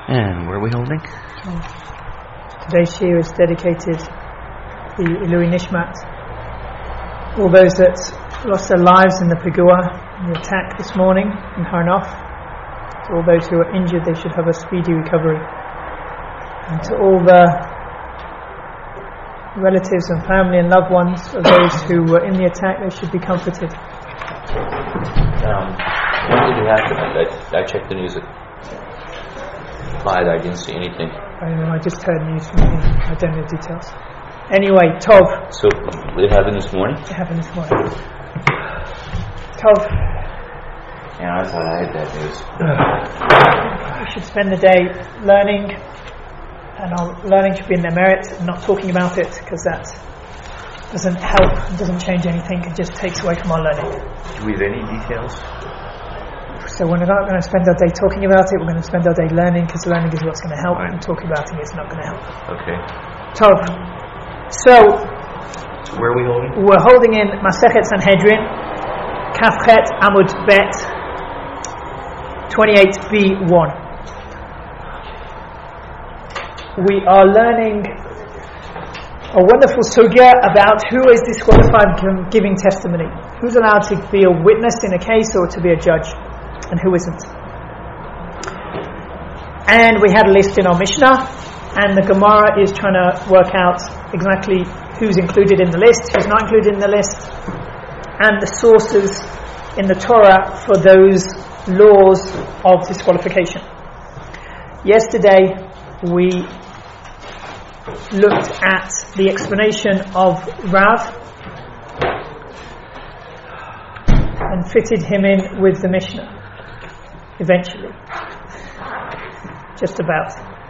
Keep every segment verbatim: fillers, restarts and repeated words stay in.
And where are we holding? Today's Shir is dedicated to the Ilui Nishmat, all those that lost their lives in the Pigua, in the attack this morning in Har Nof. To all those who are injured, they should have a speedy recovery. And to all the relatives and family and loved ones of those who were in the attack, they should be comforted. Um, when did it happen? I, I checked the news at five. I didn't see anything. I don't know, I just heard news from him. I don't know details. Anyway, Tov. So it happened this morning? It happened this morning. Tov. Yeah, I thought I had that news. We should spend the day learning, and our learning should be in their merit, and not talking about it, because that doesn't help, it doesn't change anything, it just takes away from our learning. Do we have any details? So we're not going to spend our day talking about it, we're going to spend our day learning, because learning is what's going to help, right. And talking about it is not going to help. Okay. Tov. So, so where are we holding? We're holding in Masechet Sanhedrin, Kafchet Amud Bet, twenty-eight b one. We are learning a wonderful sugya about who is disqualified from giving testimony. Who's allowed to be a witness in a case or to be a judge, and who isn't. And we had a list in our Mishnah, and the Gemara is trying to work out exactly who's included in the list, who's not included in the list, and the sources in the Torah for those laws of disqualification. Yesterday we looked at the explanation of Rav and fitted him in with the Mishnah eventually, just about.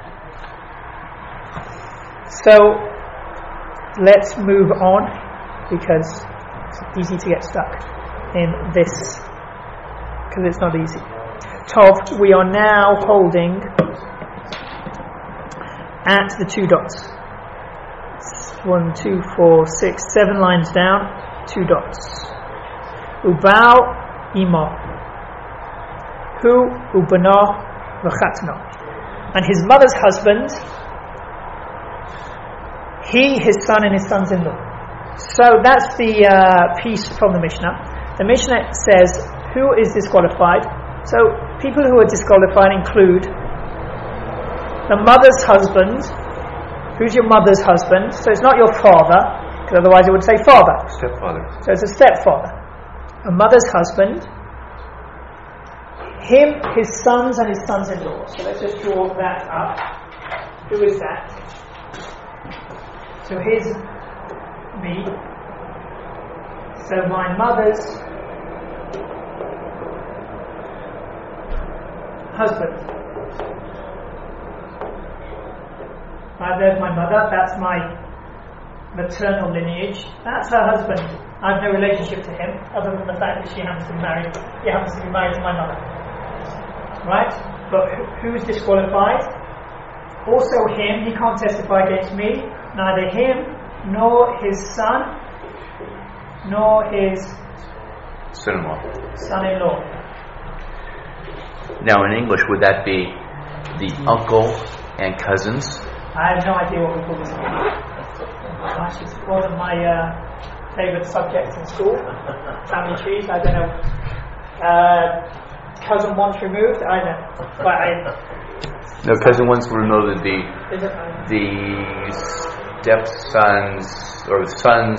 So let's move on, because it's easy to get stuck in this, because it's not easy. Tov, we are now holding at the two dots. One, two, four, six, seven lines down, two dots. Ubal imo. Hu ubana v'chatna. And his mother's husband, he, his son, and his sons-in-law. So that's the uh, piece from the Mishnah. The Mishnah says, who is disqualified? So people who are disqualified include the mother's husband. Who's your mother's husband? So it's not your father, because otherwise it would say father. Stepfather. So it's a stepfather. A mother's husband. Him, his sons, and his sons-in-law. So let's just draw that up. Who is that? So here's me. So my mother's husband. Right, there's my mother. That's my maternal lineage. That's her husband. I have no relationship to him, other than the fact that she happens to be married. He happens to be married to my mother. Right? But who's disqualified? Also him. He can't testify against me. Neither him, nor his son, nor his son-in-law. Son-in-law. Now, in English, would that be the uncle and cousins? I have no idea what we call this. Actually, it wasn't my uh, favourite subject in school. Family trees, I don't know. Uh, cousin once removed, I don't know. But I, no, cousin once removed would be the stepson's or the son's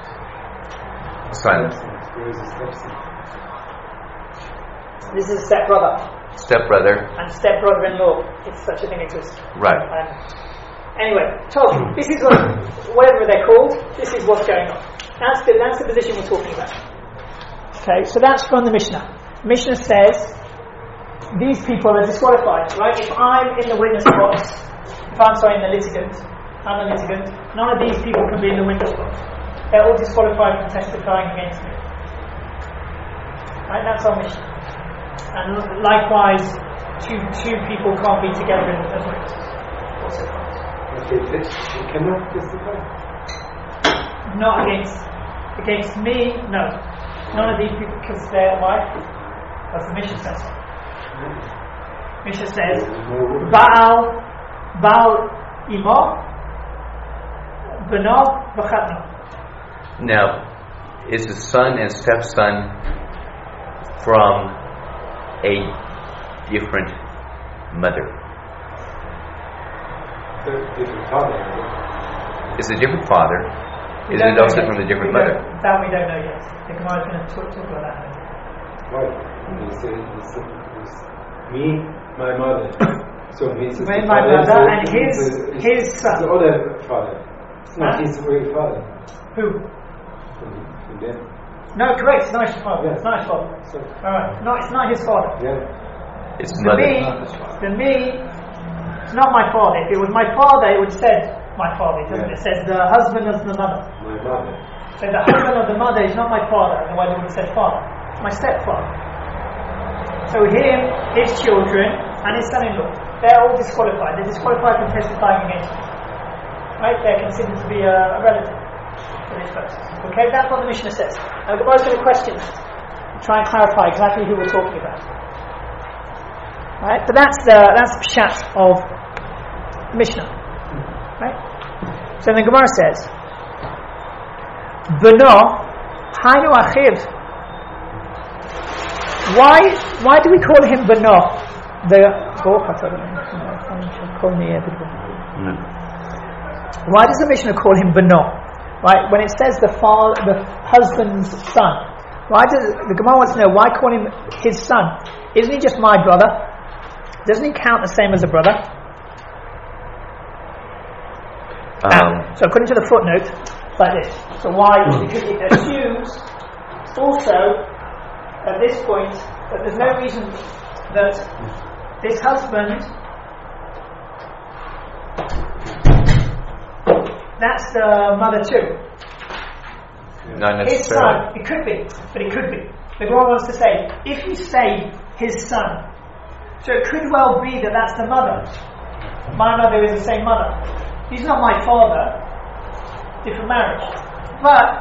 son. This is stepbrother. Stepbrother. And stepbrother-in-law, if such a thing exists. Right. Um, anyway, Tov, this is what, whatever they're called, this is what's going on. That's the, that's the position we're talking about. Okay, so that's from the Mishnah. Mishnah says, these people are disqualified, right? If I'm in the witness box, if I'm sorry, in the litigant, I'm the litigant, none of these people can be in the witness box. They're all disqualified from testifying against me. Right, that's our Mishnah. And likewise, two two people can't be together in as witnesses. Also Okay, they cannot testify? Not against against me, no. None of these people, because they're wife. That's the Mishnah says. Mishnah says, Baal, Baal Imo, Beno, V'chatno. Now, is the son and stepson from a different mother? Different father. Is it a different father? We Is don't it know also yet. from a different We mother? don't- That we don't know yet. The Gemara is going to talk, talk about that. in a minute. Right. He said, he said, it's me, my mother. So he's Me, my mother, and his- his son. The other father. It's not Huh? his real father. Who? From, from them. No, correct. It's not his father. Yeah. It's not his father. So, All right. No, it's not his father. yeah. It's For mother. me, for me, it's not my father. If it was my father, it would say my father. It doesn't. Yeah. It says the husband of the mother. My mother. So the husband of the mother is not my father. Otherwise, it would have said father. It's my stepfather. So him, his children, and his son-in-law, they're all disqualified. They're disqualified from testifying against him. Right? They're considered to be a, a relative for this person. Okay, that's what the Mishnah says. Now the Gemara is going to question that. Try and clarify exactly who we're talking about. Right? But that's the that's the pshat of Mishnah. Right? So then the Gemara says, Beno, Hainu Achiv. Why why do we call him Beno? The Why does the Mishnah call him Beno? Right? When it says the father, the husband's son. Why does the Gemara wants to know why call him his son? Isn't he just my brother? Doesn't he count the same as a brother? Um, So according to the footnote, it's like this. So why? Because it assumes also at this point that there's no reason that this husband, that's the mother too. not His necessarily. son, it could be, but it could be. The Gemara wants to say, if you say his son, so it could well be that that's the mother. My mother is the same mother. He's not my father, different marriage. But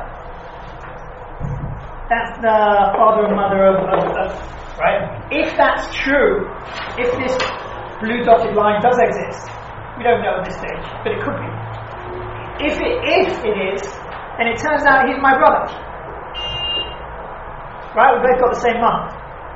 that's the father and mother of, of, of right? If that's true, if this blue dotted line does exist, we don't know at this stage, but it could be. If it, if it is, and it turns out he's my brother. Right? We've both got the same mum.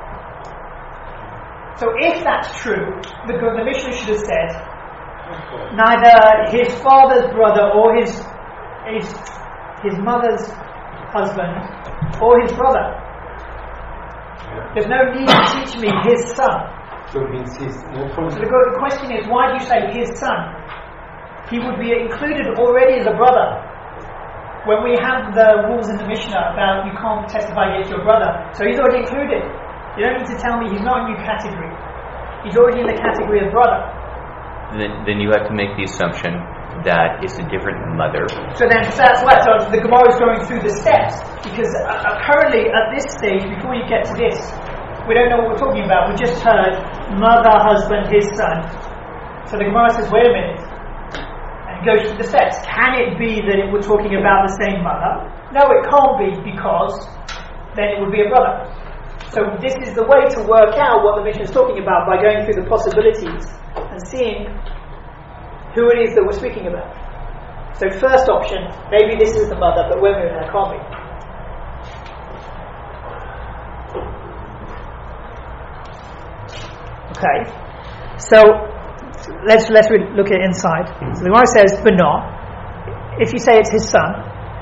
So if that's true, the, the Mishnah should have said, neither his father's brother or his his his mother's husband or his brother. There's no need to teach me his son. So it means he's no So problem. the, the question is, why do you say his son? He would be included already as a brother. When we have the rules in the Mishnah about you can't testify against your brother, so he's already included. You don't need to tell me he's not in your category. He's already in the category of brother. Then, then you have to make the assumption that it's a different mother. So then that's what so the Gemara is going through the steps, because uh, uh, currently at this stage, before you get to this, we don't know what we're talking about. We just heard mother, husband, his son. So the Gemara says, wait a minute, and it goes through the steps. Can it be that it, we're talking about the same mother? No, it can't be, because then it would be a brother. So this is the way to work out what the Mishnah is talking about, by going through the possibilities and seeing who it is that we're speaking about. So first option, maybe this is the mother, but wait a minute, that can't be. Okay, so let's let's re- look at it inside. So the Gemara says, Beno, if you say it's his son,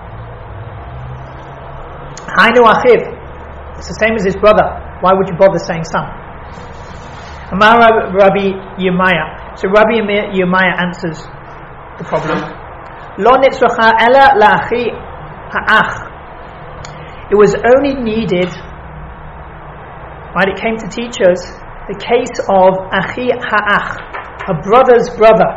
Hainu Achiv, it's the same as his brother. Why would you bother saying son? Amar Rabbi Yirmiyah. So Rabbi Yirmiyah answers the problem. Lo nitzracha ela la'achi ha'ach. It was only needed, right? It came to teach us the case of achi ha'ach, a brother's brother,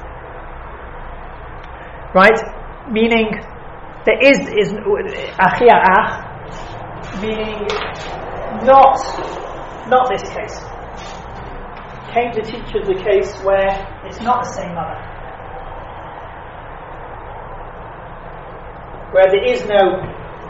right? Meaning there is is achi ha'ach, meaning not not this case. Came to teach us a case where it's not the same mother, where there is no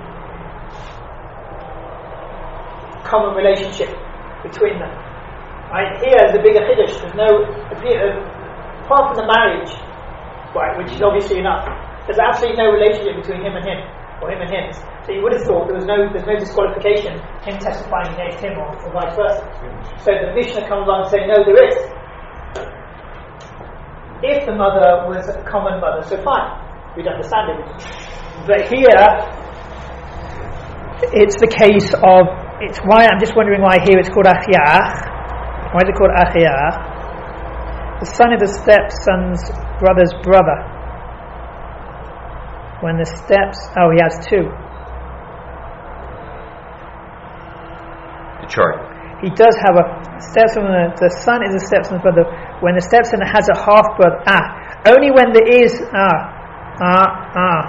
common relationship between them. Right? Here is the bigger chiddush. There's no, apart from the marriage, right, which is obviously enough, there's absolutely no relationship between him and him, or him and him. So you would have thought there was no, there's no disqualification, him testifying against him, or, or vice versa. So the Mishnah comes along and says, no, there is. If the mother was a common mother, so fine, we'd understand it. But here, it's the case of, it's why, I'm just wondering why here it's called Achiach. Why is it called Achiach? The son is the stepson's brother's brother. When the steps, oh, he has two. The chart. He does have a stepson. The son is a stepson's brother. When the stepson has a half brother, ah, only when there is ah, ah, ah.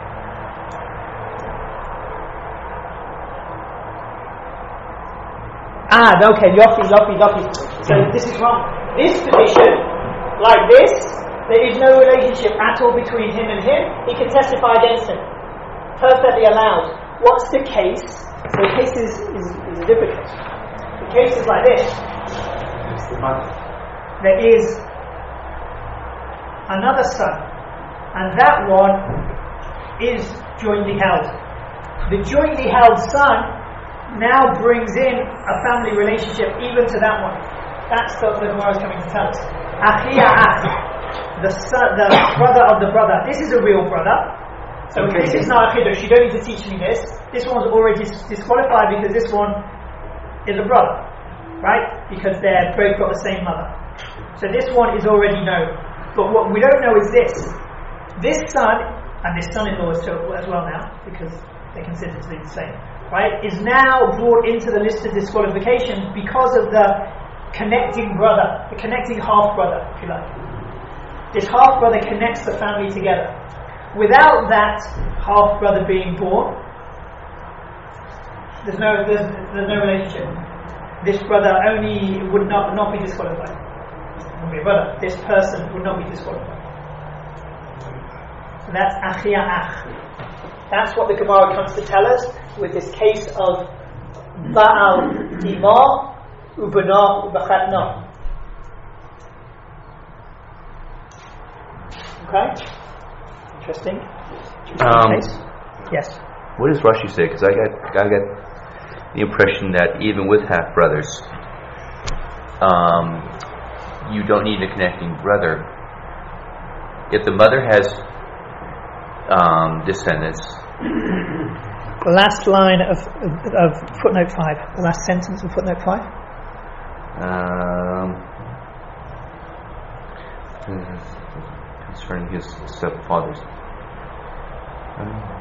Ah, okay, yofi, yofi, yofi. So this is wrong. This position, like this, there is no relationship at all between him and him. He can testify against him. Perfectly allowed. What's the case? So the case is, is, is a different case. The case is like this. There is another son, and that one is jointly held. The jointly held son now brings in a family relationship even to that one. That's what the Gemara is coming to tell us. Achia ach, the son, the brother of the brother. This is a real brother. So okay. This is not a chiddush. You don't need to teach me this. This one's already disqualified because this one is a brother, right? Because they're both got the same mother. So this one is already known. But what we don't know is this. This son, and this son-in-law is as well now, because they're considered to be the same, right, is now brought into the list of disqualifications because of the connecting brother, the connecting half-brother, if you like. This half-brother connects the family together. Without that half-brother being born, there's no there's, there's no relationship. This brother only would not not be disqualified. Wouldn't be a brother. This person would not be disqualified. So that's achia ach. That's what the Gemara comes to tell us with this case of Ba'al Ima Ubana Ubachatna. Okay? Interesting. Interesting um, case. Yes. What does Rashi say? Because I got, I got the impression that even with half brothers, um, you don't need a connecting brother. If the mother has um, descendants. The last line of, of, of footnote five. The last sentence of footnote five. Um, concerning his stepfathers. Um,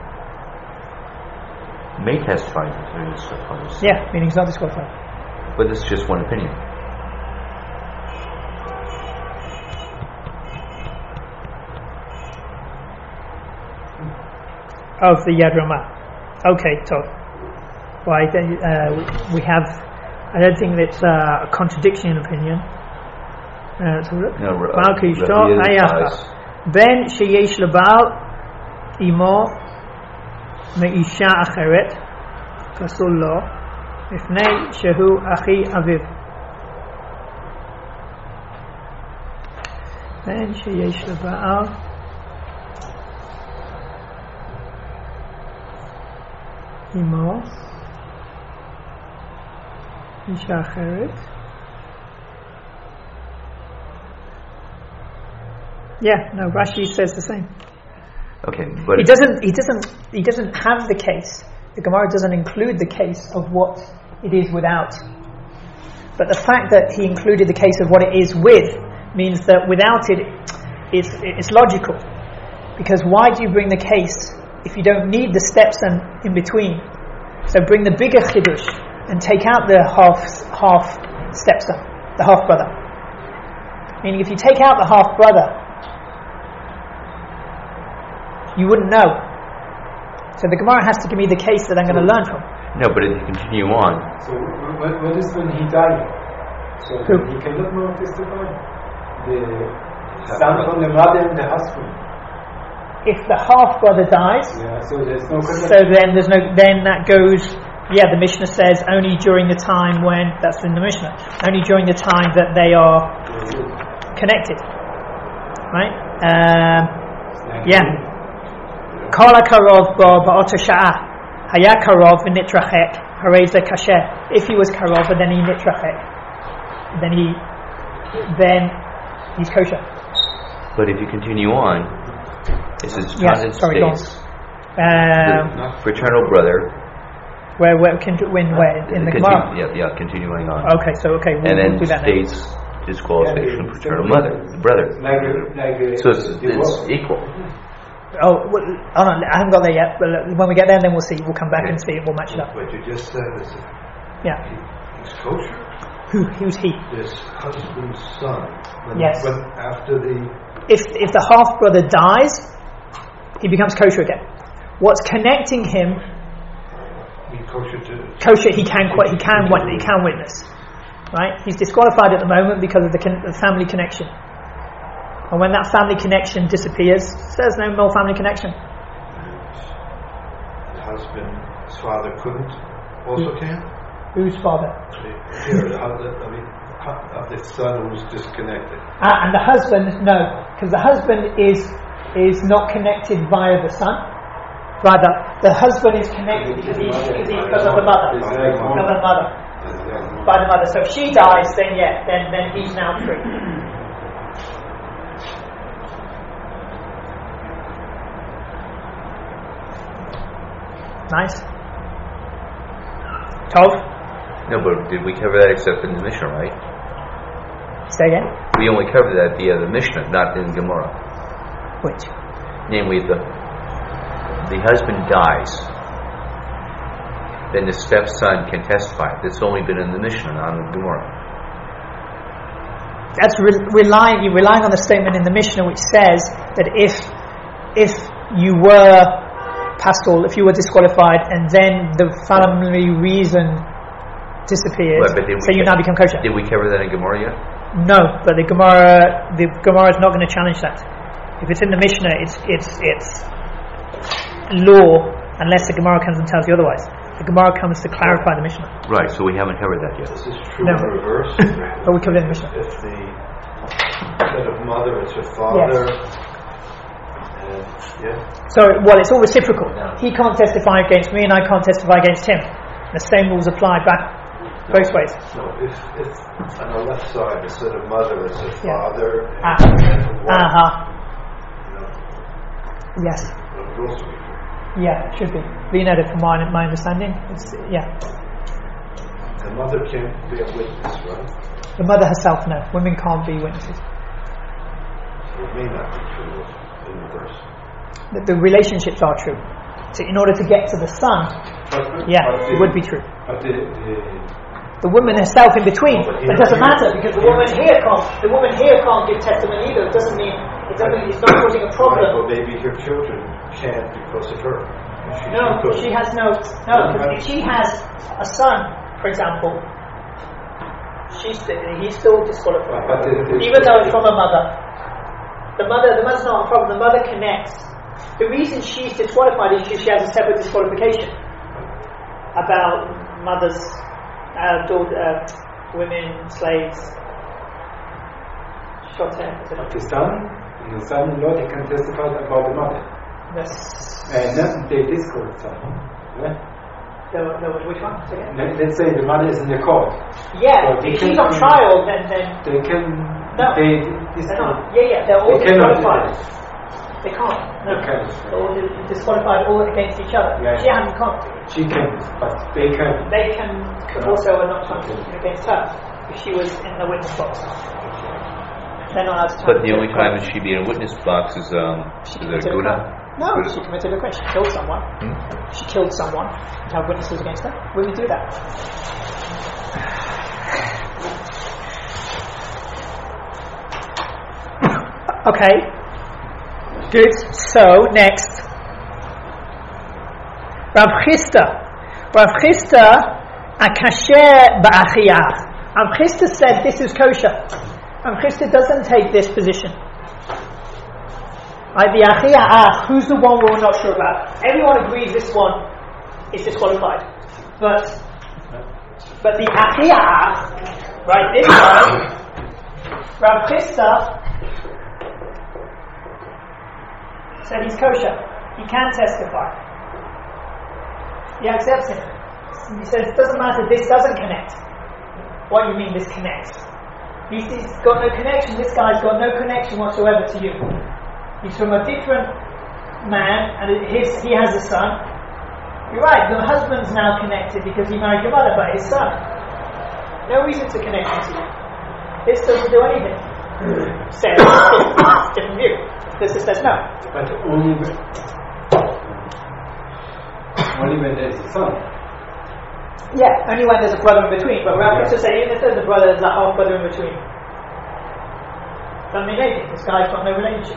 may testify concerning his stepfathers. Yeah, meaning he's not disqualified. But this is just one opinion. Of the Yad Ramah. Okay, so why uh, we have. I don't think that's uh, a contradiction in opinion. Uh, so no, Ben sheyesh lebal imo meisha acheret pasul lo ifnei shehu achi aviv. Ben sheyesh lebal imo meisha acheret. Yeah, no, Rashi says the same. Okay, but he doesn't. He doesn't. He doesn't have the case. The Gemara doesn't include the case of what it is without. But the fact that he included the case of what it is with means that without it, it's it's logical. Because why do you bring the case if you don't need the steps and in between? So bring the bigger chiddush and take out the half half stepson, the half brother. Meaning, if you take out the half brother, you wouldn't know. So the Gemara has to give me the case that I'm going to learn from. No, but if you continue on. So what, what is when he died? So Who? he cannot more testify. The son from the mother and the husband. If the half brother dies, yeah, so there's no. So then there's no. Then that goes Yeah, the Mishnah says only during the time when, that's in the Mishnah, only during the time that they are connected. Right? Um, yeah. Kala karov ba ba'ot sha'ah. Haya karov v'nitrachek. Harei ze kasher. If he was karov and then he nitrachek, then he, then he's kosher. But if you continue on, this is Yes, sorry, go on. states Um, the fraternal brother. where, where, can, when, where, in the Continu- Gemara? yeah, yeah, continuing on. Okay, so, okay, we'll, and then we'll do that states now. disqualification of fraternal mother, brother. Like, a- like a So it's, it's divorce. equal. Oh, well, hold on, I haven't got there yet, but when we get there, then we'll see. We'll come back and see it, we'll match it up. What you just said is that Yeah. he- he's kosher. Who, who's he? This husband's son. When, Yes. when after the If if the half brother dies, he becomes kosher again. What's connecting him he kosher to kosher? He can qu- he can wit- he can witness, right? He's disqualified at the moment because of the, con- the family connection. And when that family connection disappears, there's no more family connection. the husband, his father couldn't also can. Whose father? Here, the husband, I mean, hu- of the son who's disconnected. Ah, and the husband, no, because the husband is is not connected via the son. Rather, the husband is connected because, he, because, he, because of the mother, because of the mother, by the mother. So if she dies, then yeah, then then he's now free. Nice. Tov, No, but did we cover that except in the Mishnah, right? say again. We only covered that via the Mishnah, not in Gemara. Which? Namely, the the husband dies, then the stepson can testify. That's only been in the Mishnah, not in the Gemara. That's re- relying. You're relying on the statement in the Mishnah which says that if if you were pastor, if you were disqualified, and then the family reason disappears, Right, but did we so you ca- now become kosher. Did we cover that in Gemara yet? No, but the Gemara, the Gemara is not going to challenge that. If it's in the Mishnah, it's it's it's law, unless the Gemara comes and tells you otherwise. The Gemara comes to clarify the Mishnah, Right, so we haven't covered that yet. This is true No. in reverse. but we covered it in the Mishnah. If the instead of mother, it's her father. And, yeah. So, well, it's all reciprocal. He can't testify against me, and I can't testify against him. The same rules apply back both ways. No, if, if on the left side instead of mother, it's her Yeah. father and, Ah. and her wife. Uh huh. You know, Yes. that would also be true. Yeah, it should be. Leonardo, from my my understanding, it's, yeah. The mother can't be a witness, right? The mother herself, no. Women can't be witnesses. So it may not be true in reverse. The, the relationships are true. So, in order to get to the son, But, yeah, but it the- would be true. But the, the The woman herself in between, Oh, but it here- doesn't matter because the woman here can't. The woman here can't give testimony either. It doesn't mean it doesn't. It's not causing a Right, problem. but maybe her children can't because of her. She, No, could. she has no. No, because if she has a son, for example, she's still, he's still disqualified, But the, the, even though it's from a mother. The mother, the mother's not a problem. The mother connects. The reason she's disqualified is because she has a separate disqualification about mothers, uh, daughter, uh, women, slaves. Short term, is it not? The son, the son-in-law, they can testify about the mother. Yes. And then they disqualify. Yeah? The, the, which one? Say again? Let, let's say the mother is in the court. Yeah, Well, they if she's can- on trial, then then They can. No. They they're disqualify. not. Yeah, yeah, they're all They cannot do disqualified. that. They can't. No. They can't. They're all di- disqualified all against each other. Yeah. She hasn't can't. She can, but they can. They can could also are not trying to against her if she was in the witness box. They're not allowed to. But the only time that she'd be in a witness box is um is She a committed a guna. crime. No, Guna. she committed a crime. She killed someone. Hmm? She killed someone. To have witnesses against her. Women do that. Okay. Good. So next, Rav Chisda. Rav Chisda akasher ba'achiyah. Rav Chisda said this is kosher. Rav Chisda doesn't take this position. Right, the achiyah ach, who's the one we're not sure about? Everyone agrees this one is disqualified. But but the Achiyah, right, this guy, Rav Chisda, said he's kosher. He can testify. He accepts it. He says it doesn't matter, this doesn't connect. What do you mean this connects? He's, he's got no connection, this guy's got no connection whatsoever to you. He's from a different man, and his, he has a son. You're right, the husband's now connected because he married your mother, but his son. No reason to connect him to you. This doesn't do anything. Says, different view. This says no. But only when, only when there's a son. Yeah, only when there's a brother in between. But Rav Chisda said, even if there's a brother, there's a half brother in between. Doesn't mean anything. This guy's got no relationship.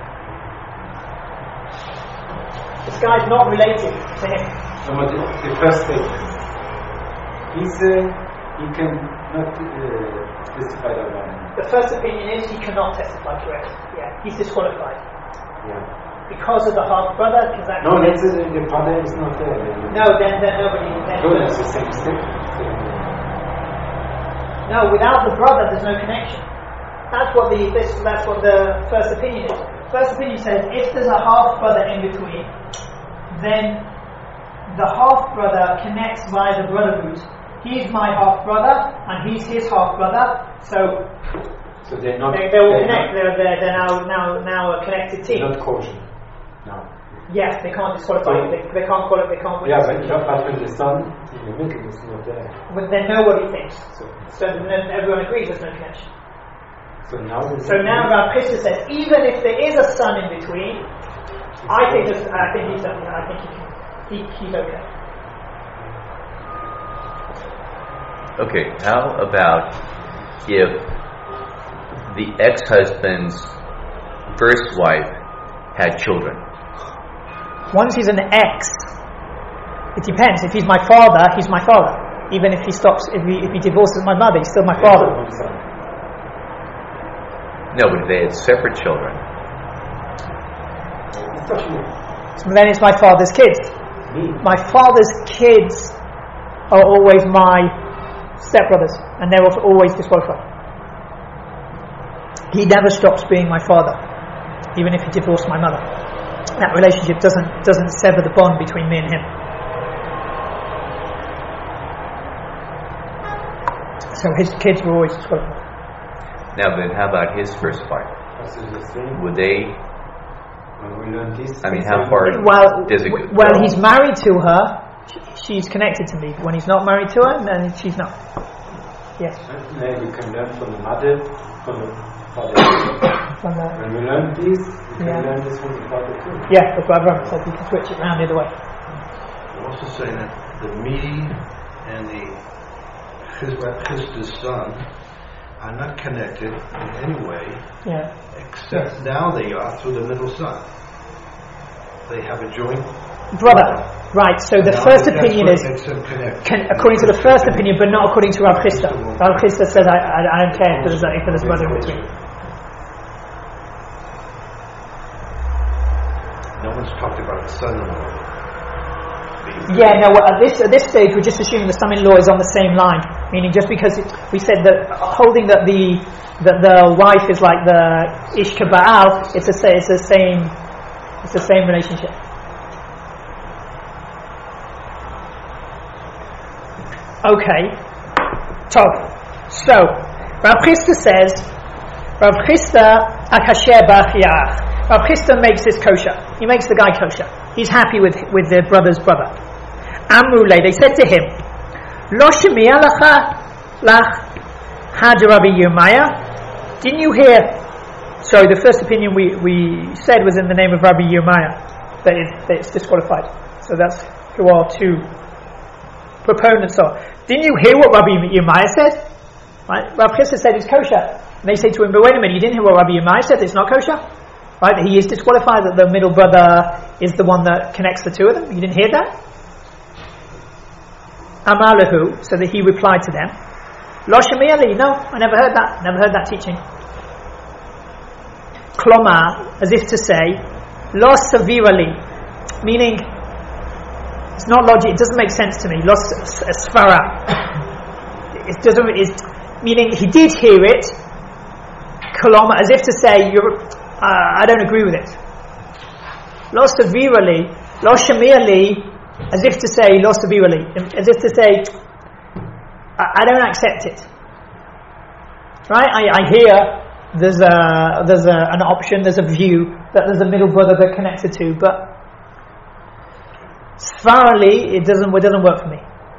This guy's not related to him. No, but the, the first statement, he said he can not uh, testify about him. The first opinion is he cannot testify correctly. Yeah, he's disqualified. Yeah. Because of the half brother, because that No, let's say the father is not there. No, then, then nobody. Then No, that's the same step. No, without the brother, there's no connection. That's what the this. That's what the first opinion is. First opinion says if there's a half brother in between, then the half brother connects via the brother root. He's my half brother, and he's his half brother. So, so they're not. They, they will they're connect. Not, they're, they're they're now now now a connected team. Not kosher. No. Yes, they can't disqualify. So, they, they can't call it. They can't. Yeah, but, but when the son in the middle is not there. But then nobody thinks. So, So then everyone agrees there's no connection. so now. So now Rav Chisda says, even if there is a son in between, I think this, I think he's I think he, can, he he's okay. Okay, how about if the ex-husband's first wife had children? Once he's an ex, it depends. If he's my father, he's my father. Even if he stops, if he if he divorces my mother, he's still my father. No, but if they had separate children. So then it's my father's kids. My father's kids are always my stepbrothers, and they're also always disqualified. He never stops being my father, even if he divorced my mother. That relationship doesn't doesn't sever the bond between me and him. So his kids were always disqualified. Now then, how about his first wife? Would they? I mean, how far well, does it go? Well, he's married to her. She's connected to me. When he's not married to her, then she's not. Yes. Maybe we can learn from the mother, from the father. From the, when we learn this, we yeah. can learn this from the father too. Yeah, that's what I've said. You can switch it around the other way. I'm also saying that the me and the Chisda's son are not connected in any way, yeah. except yes. now they are through the middle son. They have a joint brother. Right, so the now first opinion is can, according to the first opinion, but not according to Rav Chisda. Rav Chisda says, I, I, I don't care if there's, if there's a brother in between. No one's talked about the son-in-law. Yeah, no, well, at this at this stage we're just assuming the son-in-law is on the same line, meaning just because it, we said that holding that the that the wife is like the Ish Kaba'al, it's the it's the same it's the same relationship. Okay, top. So Rav Chisda says, Rav Chisda akasher b'achiyach. Rav Chisda makes this kosher. He makes the guy kosher. He's happy with with their brother's brother. Amrulay, they said to him, Lo shemi'a lacha lach had Rabbi Yirmiyah. Didn't you hear? Sorry, the first opinion we, we said was in the name of Rabbi Yirmiyah, that, it, that it's disqualified. So that's who our two proponents are. Didn't you hear what Rabbi Yirmiyah said? Right? Rav Chisda said it's kosher. And they say to him, but wait a minute, you didn't hear what Rabbi Yirmiyah said? It's not kosher? Right? That he is disqualified, that the middle brother is the one that connects the two of them. You didn't hear that? Amalahu, so that he replied to them, Lo shemi'a li, no, I never heard that, never heard that teaching. Klomar, as if to say, Lo savira li, meaning It's not logic. It doesn't make sense to me. Lost a svara. It doesn't. It's, meaning he did hear it. Koloma, as if to say, you're, uh, I don't agree with it. Lo sevirali, lo shamirli, as if to say, lo sevirali, as if to say, I, I don't accept it. Right? I, I hear there's a there's a, an option, there's a view that there's a middle brother they're connected to, but svarali, it doesn't it doesn't work for me.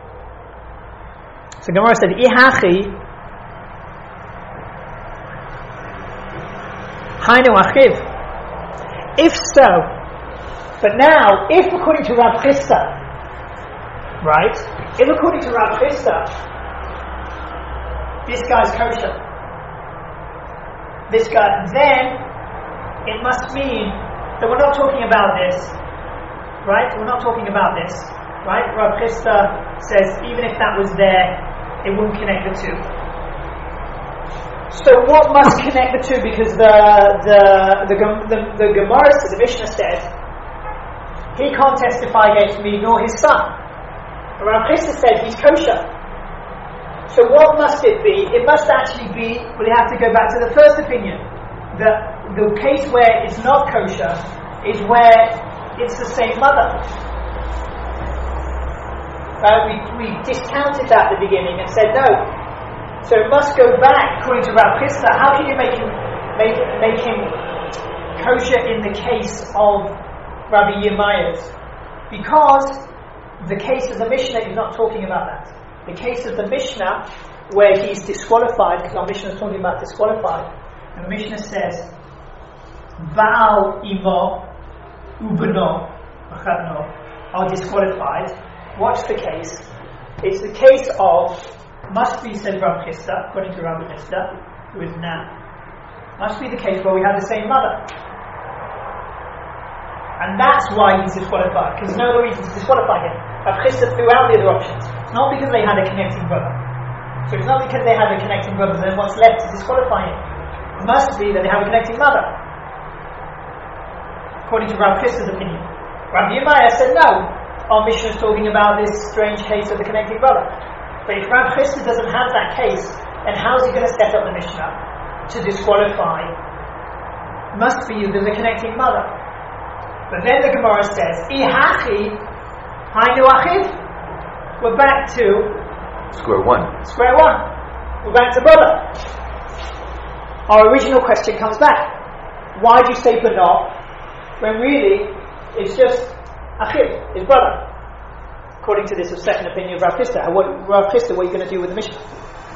So Gemara said, Ihachi Hainu achiv. If so, but now, if according to Rav Chisda, right? If according to Rav Chisda, this guy's kosher, this guy, then it must mean that we're not talking about this, right? We're not talking about this, right? Rav Chisda says even if that was there, it wouldn't connect the two. So what must connect the two? Because the the the the, the Gemara, the Mishnah said, he can't testify against me nor his son. Rav Chisda said he's kosher. So what must it be? It must actually be. Well, you have to go back to the first opinion. That the case where it's not kosher is where it's the same mother. Uh, we we discounted that at the beginning and said no. So it must go back, according to Rav Chisda. How can you make him make, make him kosher in the case of Rabbi Yirmiyah's? Because the case of the Mishnah is not talking about that. The case of the Mishnah, where he's disqualified, because our Mishnah is talking about disqualified, and the Mishnah says, Baal imo ubno achadno are disqualified. What's the case? It's the case of must be, said Rav Chisda, according to Rav Chisda, who is now, must be the case where we have the same mother. And that's why he's disqualified, because there's no other reason to disqualify him. Rav Chisda threw out the other options. It's not because they had a connecting brother. So it's not because they had a connecting brother, then what's left to disqualify him. It must be that they have a connecting mother, according to Rav Chisda's opinion. Rav Yirmiyah said no, our Mishnah is talking about this strange case of the connecting brother. But if Rav Chisda doesn't have that case, then how is he going to set up the Mishnah to disqualify? It must be there's a connecting mother. But then the Gemara says, Ihachi hainu achiv. We're back to square one. Square one. We're back to brother. Our original question comes back. Why do you say Bano when really it's just achiv, his brother? According to this second opinion of Rav Chisda, what, Rav Chisda, what are you going to do with the Mishnah?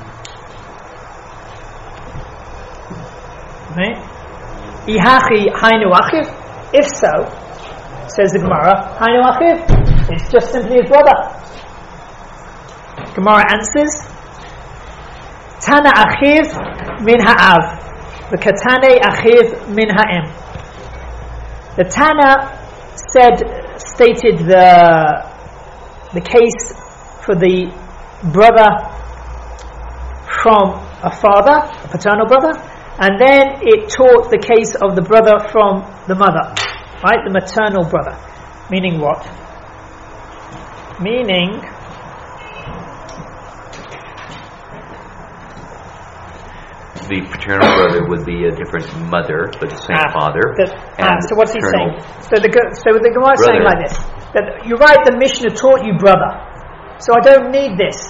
Right? Ihachi hainu achiv. If so, says the Gemara, hainu achiv. It's just simply his brother. Gemara answers, Tana achiv min ha'av, v'katane achiv min ha'em. The Tana said, stated the the case for the brother from a father, a paternal brother, and then it taught the case of the brother from the mother, right? The maternal brother. Meaning what? Meaning the paternal brother would be a different mother, but the same ah, father. The, and ah, so what's he saying? So the so the Gemara is brother. saying like this: that you're right, the Mishnah taught you brother, so I don't need this.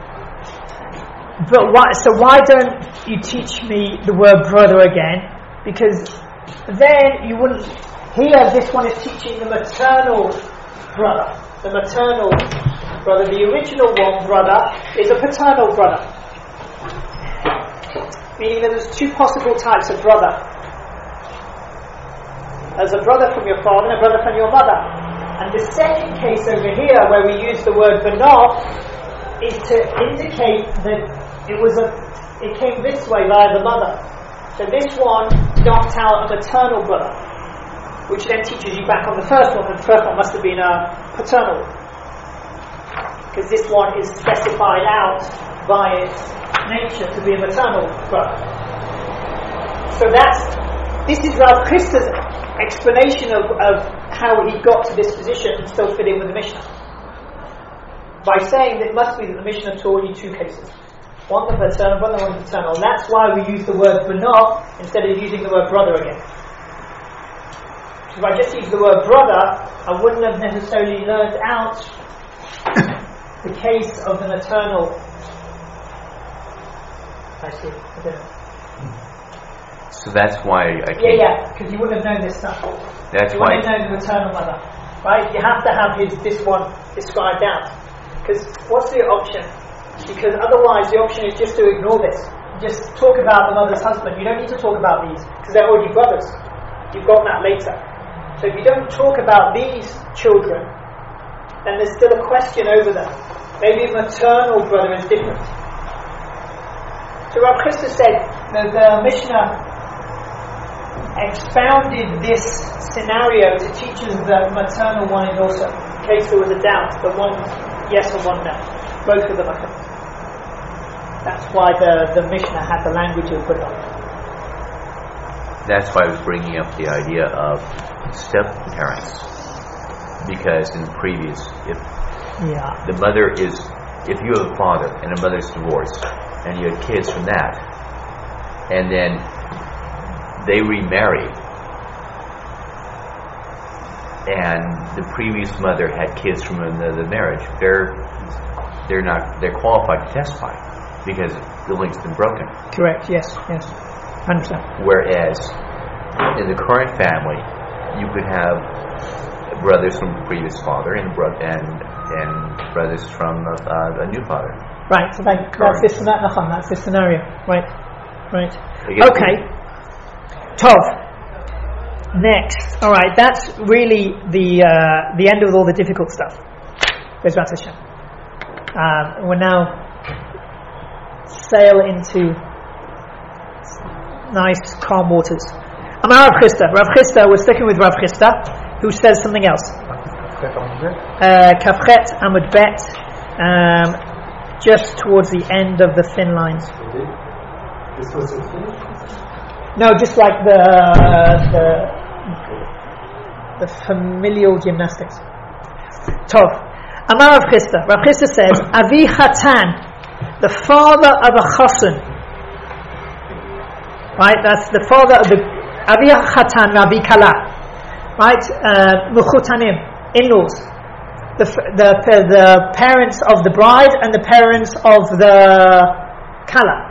But why? So why don't you teach me the word brother again? Because then you wouldn't. Here, this one is teaching the maternal brother. The maternal brother. The original one, brother, is a paternal brother. Meaning that there's two possible types of brother. There's a brother from your father and a brother from your mother. And the second case over here, where we use the word bano, is to indicate that it was a, it came this way via the mother. So this one knocked out a maternal brother, which then teaches you back on the first one, and the first one must have been a paternal, because this one is specified out by its nature to be a maternal brother. So that's this is Rav Chisda's explanation of, of how he got to this position and still fit in with the Mishnah. by saying that it must be that the Mishnah taught you two cases. One the paternal, one the one paternal. And that's why we use the word banot instead of using the word brother again. If I just used the word brother, I wouldn't have necessarily learned out the case of the maternal. I see. I don't know. So that's why I Yeah, can't. yeah, because you wouldn't have known this stuff. That's You why. wouldn't have known the maternal mother, right? You have to have his this one described out. Because what's the option? Because otherwise, the option is just to ignore this. Just talk about the mother's husband. You don't need to talk about these because they're already brothers. You've got that later. So if you don't talk about these children, then there's still a question over them. Maybe a maternal brother is different. So Rav Chisda said that the Mishnah expounded this scenario to teach us that maternal one is also, in case there was a doubt, that one yes or one no. Both of them are correct. That's why the, the Mishnah had the language of Buddha. That's why I was bringing up the idea of step parents, because in the previous, if Yeah. the mother is, if you have a father and a mother's divorced, and you had kids from that, and then they remarry, and the previous mother had kids from another marriage, they're they're not they're qualified to testify because the link's been broken. Correct, yes, yes. one hundred percent. Whereas in the current family, you could have brothers from the previous father and bro- and and brothers from uh, a new father. Right, so that, that's this that, that's this scenario. Right, right. Again, Okay. Tov. Next. Alright, that's really the uh, the end of all the difficult stuff. Bezrat Hashem. Um, we'll now sail into nice, calm waters. Amar Rav Chisda. Rav Chisda, we're sticking with Rav Chisda, who says something else. Uh, Kafchet Amud Bet, um, just towards the end of the thin lines. This was a finish? No, just like the the the familial gymnastics. Tov. Amar Rav Chisda. Rav Chisda says, Avi Chatan, the father of a chosen. Right, that's the father of the Avi Chatan, Avi Kala. Right, Muchutanim, uh, in-laws. The, the the parents of the bride and the parents of the Kala.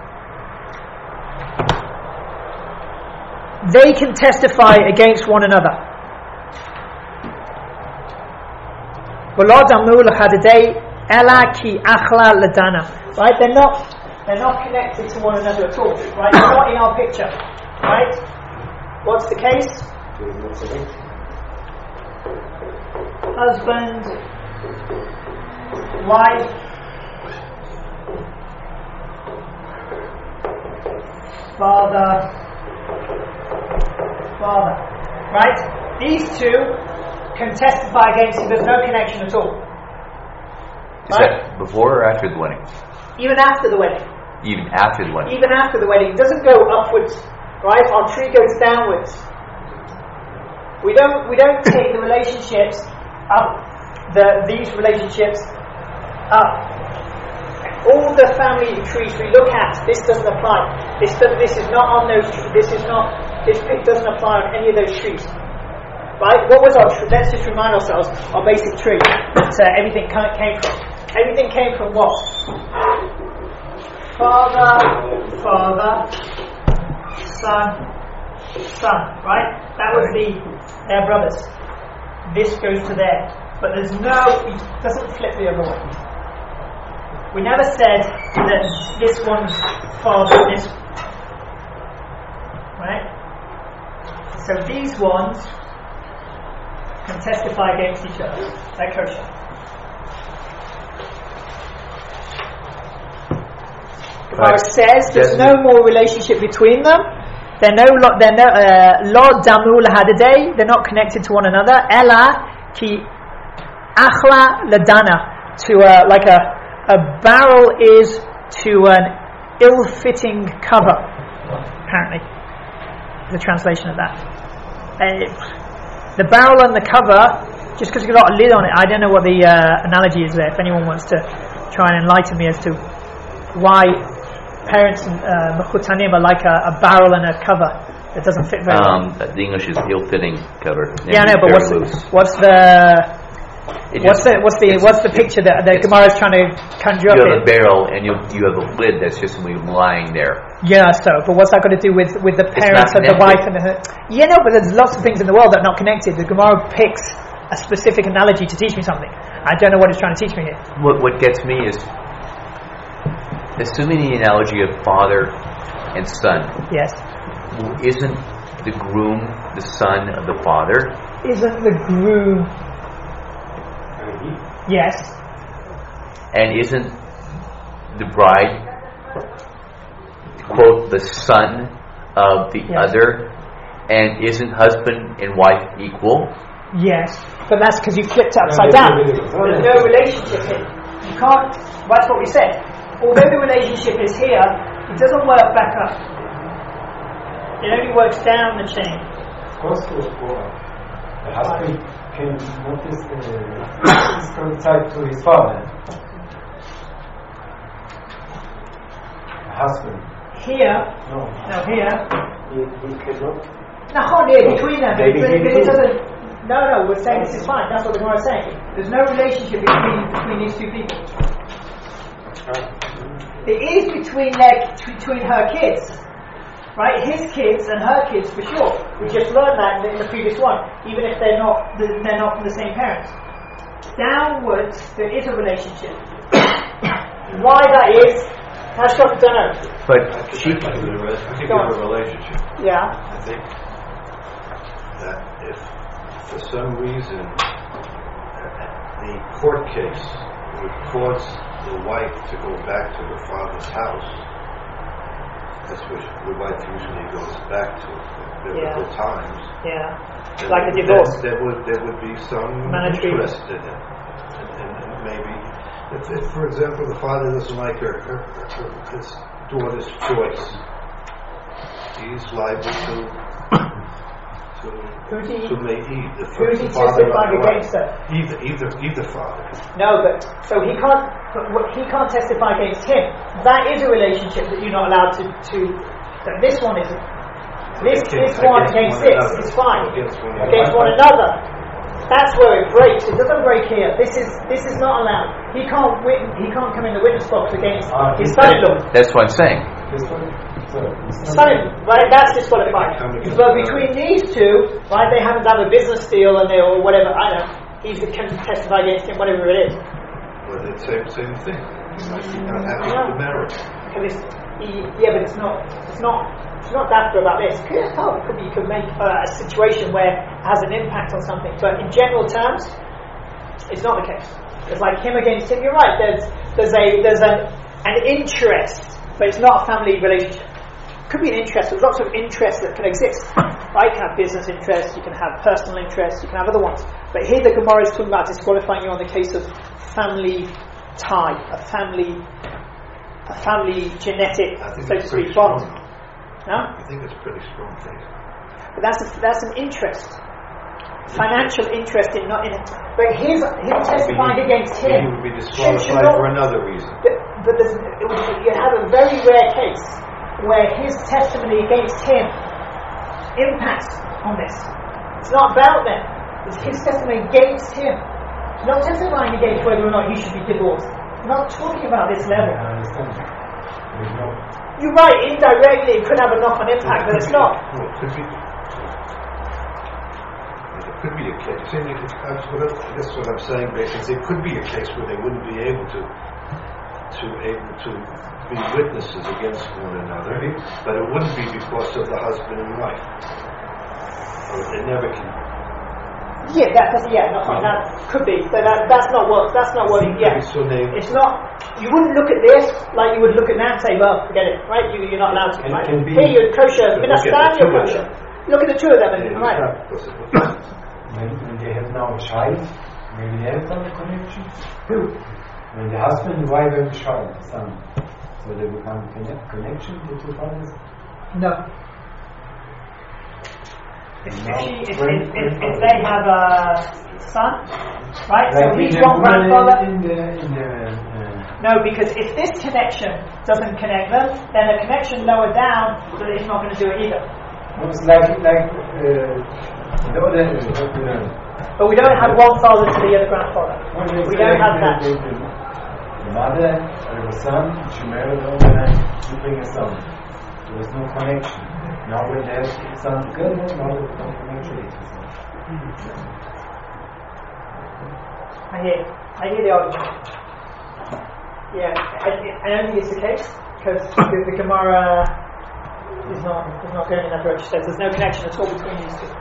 They can testify against one another. Right? They're not they're not connected to one another at all. Right? They're not in our picture. Right? What's the case? Husband, wife, father, father. Right? These two can testify against you. There's no connection at all. Is right? that before or after the wedding? Even after the wedding. Even after the wedding. Even after the wedding. It doesn't go upwards. Right? Our tree goes downwards. We don't we don't take the relationships up, the these relationships up. All the family trees we look at, this doesn't apply. This this is not on those. This is not. This doesn't apply on any of those trees. Right? What was our tree? Let's just remind ourselves our basic tree that uh, everything came from. Everything came from what? Father, father, son, son. Right? That was the their brothers. This goes to there, but there's no. It doesn't flip the other way. We never said that this one's father, this. Right? So these ones can testify against each other. They're kosher. The Gemara says there's no more relationship between them. They're no, they're no, lo damu lahadadei. They're not connected to one another. Ella ki achla ladana. To a, like a a barrel is to an ill-fitting cover. Apparently, the translation of that. Uh, the barrel and the cover just because you've got a lid on it, I don't know what the uh, analogy is there. If anyone wants to try and enlighten me as to why parents uh, mechutanim are like a, a barrel and a cover that doesn't fit very well. Um, the English is ill-fitting cover. Yeah, I know, but what's the, what's the It what's just- the what's the it's- what's the picture that the it's- Gemara is trying to conjure You up have a here? barrel and you you have a lid that's just simply lying there. Yeah, so but what's that got to do with with the parents not and the connected. wife and the? Yeah, no, but there's lots of things in the world that are not connected. The Gemara picks a specific analogy to teach me something. I don't know what it's trying to teach me here. What what gets me is assuming the analogy of father and son. Yes, Isn't the groom the son of the father? isn't the groom? Yes, And isn't the bride, quote, the son of the Yes. other? And isn't husband and wife equal? yes, but that's because you flipped it upside down. There's no relationship here. You can't. That's what we said. Although the relationship is here, it doesn't work back up. It only works down the chain. Also, the husband can notice the physical type to his father. The husband. Here, No, no, here. he, he cannot. No, here, between them. Maybe But, he but it do. doesn't. No, no, we're saying this is fine. That's what the Gemara is saying. There's no relationship between between these two people. It is between their between her kids, right? His kids and her kids for sure. We just learned that in the previous one. Even if they're not they're not from the same parents. Downwards, there is a relationship. Why that is, Hashkot don't know. But I think, she, I think there's a- I think Go there's on. a relationship. Yeah. I think that if for some reason the court case would cause the wife to go back to her father's house, that's where the wife usually goes back to at biblical Yeah. times. Yeah. then Like a there- divorce. There would there would be some Mandatory. interest in it, and, and, and maybe if, if, for example, the father doesn't like her, her, her his daughter's choice, he's liable to to Who's he- to make he the, Who's he the father testifying of the against her? wife. Either either either father. No, but so he can't. But what, he can't testify against him. That is a relationship that you're not allowed to. to that this one isn't. This Against- this one against against one this another. is fine. Against one Against one another. That's where it breaks. It doesn't break here. This is this is not allowed. He can't wit- He can't come in the witness box against Ah, his he's son-in-law. that's what I'm saying. This one? So, it's not- Son-in-law, right? That's disqualified. But between these two, right? They haven't done a business deal and they or whatever. I don't know. He can testify against him, whatever it is. But it's same same thing. He might be not happy with the marriage. And it's, he, yeah, but it's not. It's not. It's not that about this. It could help. It could be. You could make uh, a situation where it has an impact on something. But in general terms, it's not the case. It's like him against him. You're right. There's there's a there's an an interest, but it's not a family relationship. It could be an interest. There's lots of interests that can exist. Right? You can have business interests. You can have personal interests. You can have other ones. But here the Gemara is talking about disqualifying you on the case of family tie, a family, a family genetic, I think so to it's pretty speak, bond. strong. No, I think it's pretty strong case. but that's a, that's an interest, financial interest in not in it. But his him testifying against He him. would be should- disqualified should not- for another reason. But, but there's, it would, you have a very rare case where his testimony against him impacts on this. It's not about them. It's his testimony against him. It's not testifying against whether or not he should be divorced. We're not talking about this level. I understand. There's no. You're right, indirectly it could have a knock-on impact, but it's not. No, it could be. It could be a case. See, it- it- that's what I- That's what I'm saying. Basically, it could be a case where they wouldn't be able to to able to be witnesses against one another, but it wouldn't be because of the husband and wife. Or they never can. Yeah, that, that's, yeah, not fine. That could be, but that, that's not what, that's not what, yeah. So they. It's not, you wouldn't look at this like you would look at that and say, well, forget it, right? You, you're not allowed to, It right? can be- Here you're kosher, Look at the minastan, two you're of kosher. them. Look at the two of them, and, Yeah, right? it's not possible. When, when they have now a child, maybe they have some connection. Who? When the husband and wife have a child, son, so they become connect, connection, the two fathers. No. If, if, No. she, if, When- if, if, when if they have a, son, right? Like so he's in the- one grandfather. In the, in the, uh, No, because if this connection doesn't connect them, then a connection lower down, so it's not going to do it either. it's like like uh, the other. Uh, But we don't have one father to the other grandfather. When We don't have that. The, the, the mother or the son, she married overnight to bring a son. There was no connection. Now when they have son together, now there's no connection. I hear, I hear the argument. Yeah, I, I don't think it's the case because the, the Gemara is not is not going in that direction. It says there's no connection at all between these two.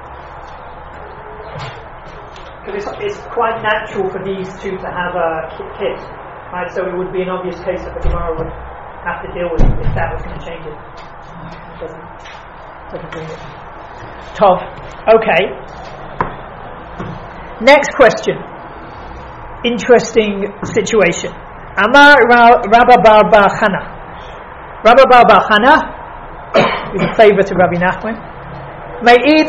Because it's, it's quite natural for these two to have a kid, right? So it would be an obvious case that the Gemara would have to deal with if that was going to change it. It doesn't, doesn't bring it. Tov. Okay. Next question. Interesting situation. Amar Rabba Bar Bar Chana. Rabba Bar Bar Chana is a favourite of Rabbi Nachman. Me'id.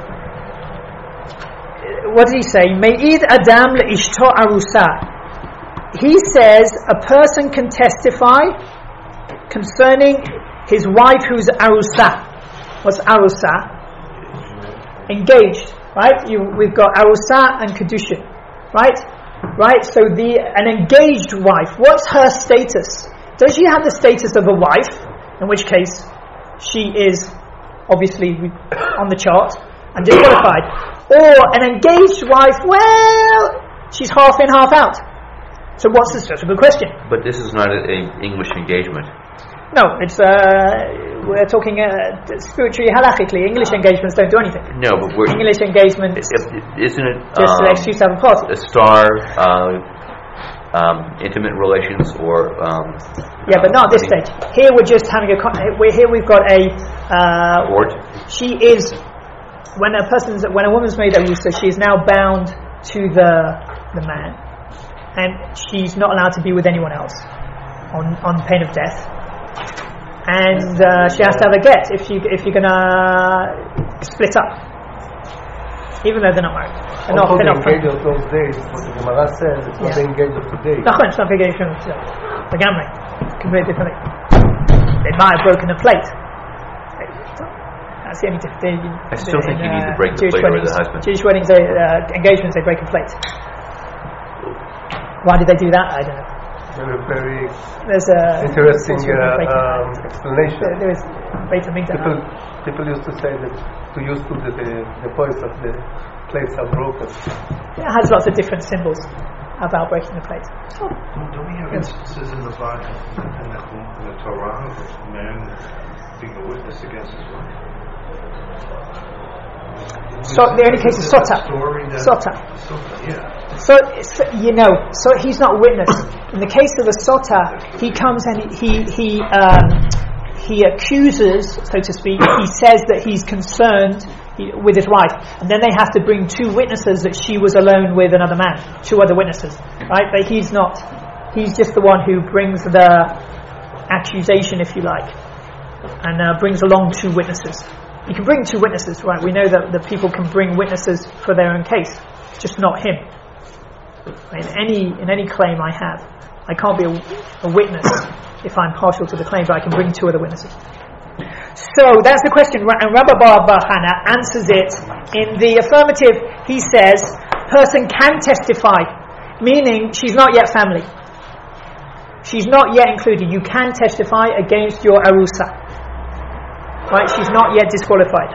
What did he say? Me'id Adam le'ishto arusa. He says a person can testify concerning his wife who's arusa. What's arusa? Engaged, right? You, we've got arusa and kedushin, right? Right. So the an engaged wife. What's her status? Does she have the status of a wife? In which case, she is obviously on the chart and disqualified. Or an engaged wife, well, she's half in, half out. So what's this? That's a good question. But this is not an English engagement. No, it's uh, we're talking uh, spiritually halachically. English engagements don't do anything. No, but we're English engagements isn't it just um, an excuse to have a party. a star uh, um, intimate relations or um, Yeah, but not at this I mean, stage. Here we're just having a. Con- we're here. We've got a. Uh, court? She is. When a person's, when a woman's made a rusa, she is now bound to the the man, and she's not allowed to be with anyone else, on on pain of death. And uh, she has to have a get if you if you're gonna split up, even though they're not married. They're not, they're not engaged of those days. What the Gemara says, it's not the engaged of today. נכון, it's not engagement of today. לגמרי, completely different. They might have broken a plate. That's the only difference. I still think you need to break the Jewish plate with weddings, the husband. Jewish weddings, they, uh, engagements, they break a plate. Why did they do that? I don't know. Very, very There's a interesting also uh, breaking um, that. explanation. There, there is Beit Hamikdash. People, people used to say that to use to the, the, the points of the plates are broken. It has lots of different symbols about breaking the plate. Don't we have instances in the Bible, in the, in the Torah, of a man being a witness against his wife? So the only case is Sota. Sota. Sota, yeah. So, so you know, so he's not a witness. In the case of a Sota, he comes and he he um, he accuses, so to speak. He says that he's concerned he, with his wife, and then they have to bring two witnesses that she was alone with another man, two other witnesses, right? But he's not. He's just the one who brings the accusation, if you like, and uh, brings along two witnesses. You can bring two witnesses, right? We know that the people can bring witnesses for their own case, just not him. In any in any claim I have, I can't be a, a witness if I'm partial to the claim, but I can bring two other witnesses. So that's the question, and Rabbi Bar Bar Chana answers it in the affirmative. He says, person can testify, meaning she's not yet family. She's not yet included. You can testify against your arusa. Right, she's not yet disqualified.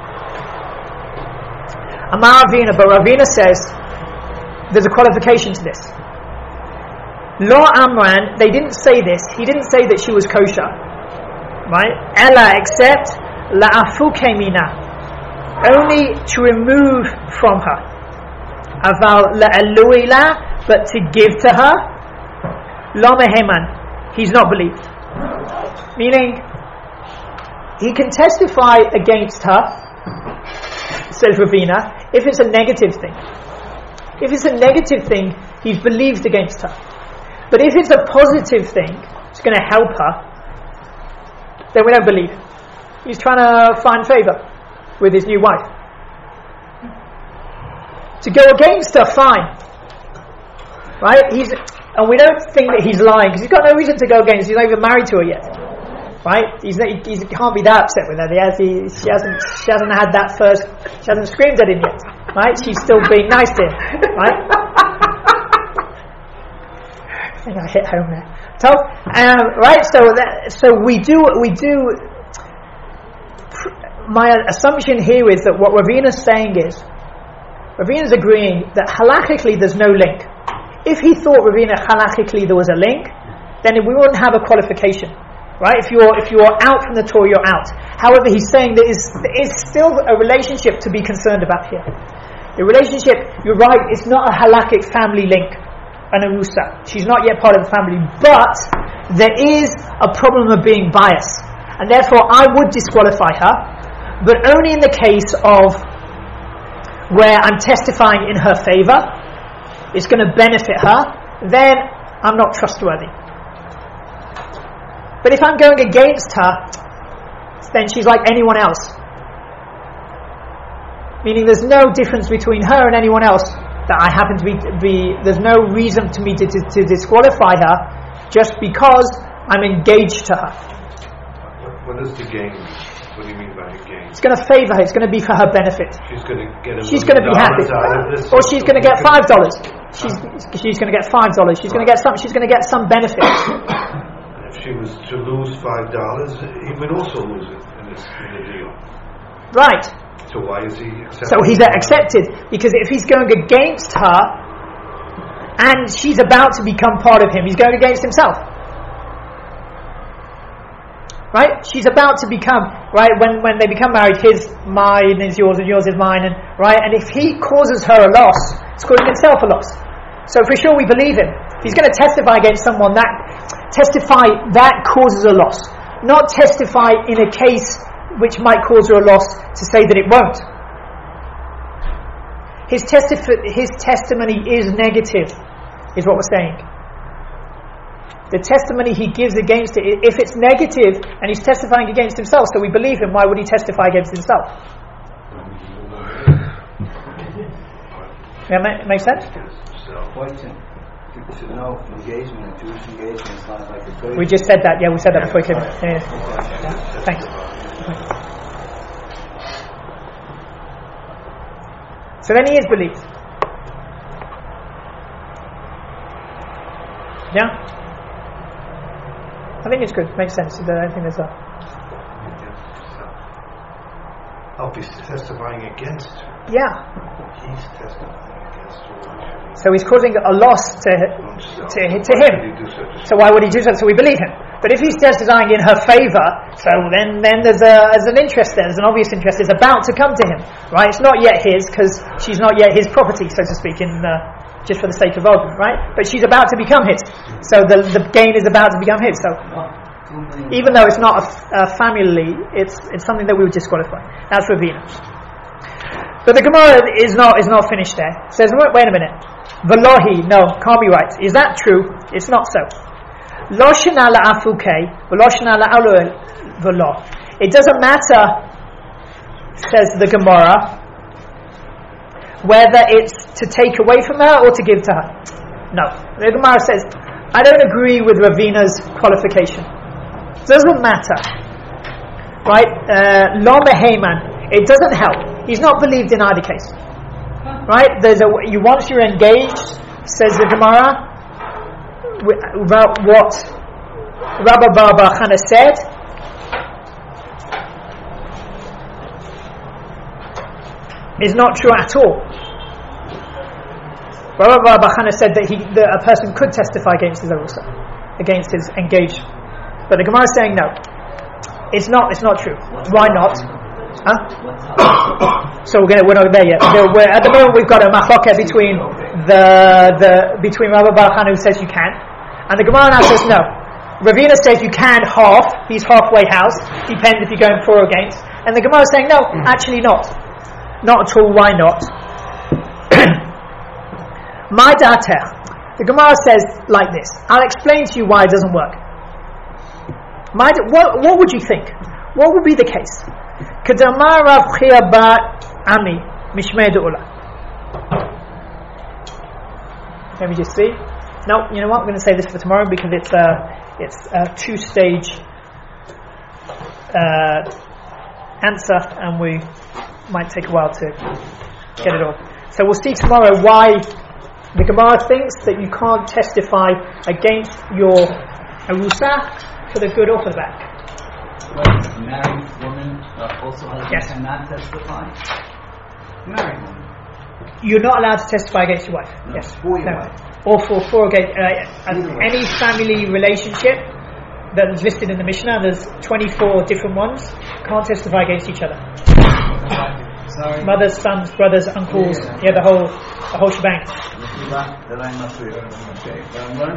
Amar Ravina, but Ravina says there's a qualification to this. Lo Amran, they didn't say this. He didn't say that she was kosher, right? Ella, except la'afu kemina, only to remove from her. Aval la'aluila, but to give to her. Lo meheman, he's not believed. Meaning, he can testify against her, says Ravina, if it's a negative thing. If it's a negative thing, he's believed against her. But if it's a positive thing, it's going to help her, then we don't believe. He's trying to find favour with his new wife. To go against her, fine. Right? He's, and we don't think that he's lying because he's got no reason to go against. He's not even married to her yet. Right? He's, he, he can't be that upset with her. He has, he, she hasn't. She hasn't had that first. She hasn't screamed at him yet. Right? She's still being nice to him. Right? I think I hit home there. So, um, right? So that, so we do. We do. My assumption here is that what Ravina's saying is, Ravina's agreeing that halachically there's no link. If he thought, Ravina, halachically there was a link, then we wouldn't have a qualification, right? If you're if you're out from the Torah, you're out. However, he's saying there is there is still a relationship to be concerned about here. The relationship, you're right, it's not a halakhic family link, an arusa. She's not yet part of the family, but there is a problem of being biased, and therefore I would disqualify her, but only in the case of where I'm testifying in her favor. It's going to benefit her, then I'm not trustworthy. But if I'm going against her, then she's like anyone else. Meaning there's no difference between her and anyone else that I happen to be, be there's no reason to me to, to, to disqualify her just because I'm engaged to her. What, what is the gain? What do you mean by the gain? It's going to favour her. It's going to be for her benefit. She's going to get a She's going to be happy, out of this, or she's going to get five dollars. She's she's going to get five dollars. She's going to get some. She's going to get some benefit. If she was to lose five dollars, he would also lose it in, this, in the deal. Right. So why is he accepted? So he's accepted because if he's going against her, and she's about to become part of him, he's going against himself. Right? She's about to become, right, when, when they become married, his mine is yours and yours is mine, and right, and if he causes her a loss, it's causing himself a loss. So for sure we believe him. If he's going to testify against someone, that testify that causes a loss. Not testify in a case which might cause her a loss to say that it won't. His, testif- his testimony is negative, is what we're saying. The testimony he gives against it, if it's negative and he's testifying against himself, so we believe him, why would he testify against himself? Yeah, make, make sense? To know engagement, Jewish engagement is not like a good. We just said that, yeah, we said that before we came. Yeah, yeah. Thanks. So then he is believed. Yeah? I think it's good, makes sense. I don't think there's a. I'll be testifying against her. Yeah. He's testifying against her. So he's causing a loss to to, to him. So why would he do so? So we believe him. But if he's testifying in her favour, so then, then there's a there's an interest there. There's an obvious interest. It's about to come to him, right? It's not yet his because she's not yet his property, so to speak, in uh, just for the sake of argument, right? But she's about to become his. So the the gain is about to become his. So even though it's not a, a family, it's it's something that we would disqualify. That's Ravina. But the Gemara is not is not finished there. It says, wait, wait a minute. Velohi, no, can't be right. Is that true? It's not so. Lo shana la'afukei, v'lo shana la'alul v'lo. It doesn't matter, says the Gemara, whether it's to take away from her or to give to her. No. The Gemara says, I don't agree with Ravina's qualification. It doesn't matter. Right? Lo meheiman. It doesn't help. He's not believed in either case. Right? There's a you once you're engaged, says the Gemara, about what Rabbi Bar Chana said. Is not true at all. Rabbi Bar Chana said that he that a person could testify against his arusa, against his engaged. But the Gemara is saying no. It's not. It's not true. Why not? Huh? So we're, gonna, we're not there yet. We're, at the moment, we've got a machloket between the the between Rabbi Bar Chana who says you can, and the Gemara now says no. Ravina says you can half. He's halfway house. Depends if you're going for or against. And the Gemara is saying no, actually not, not at all. Why not? My dater. The Gemara says like this. I'll explain to you why it doesn't work. My, what, what would you think? What would be the case? Kedamar Rav Chia bar Ami Mishmei De'ula. Let me just see. No, you know what? I'm going to save this for tomorrow because it's a it's a two-stage uh, answer, and we might take a while to get it all. So we'll see tomorrow why the Gemara thinks that you can't testify against your arusa for the good or for the bad. Well, a married woman uh, also has Yes. cannot testify. Married woman. You're not allowed to testify against your wife. No, Yes. for your No. wife. Or for for against uh, Either way. any family relationship that is listed in the Mishnah. There's twenty-four different ones. Can't testify against each other. Sorry. Mothers, sons, brothers, uncles. Yeah. Yeah, the whole the whole shebang. That I'm not sure. Okay. But I'm learning.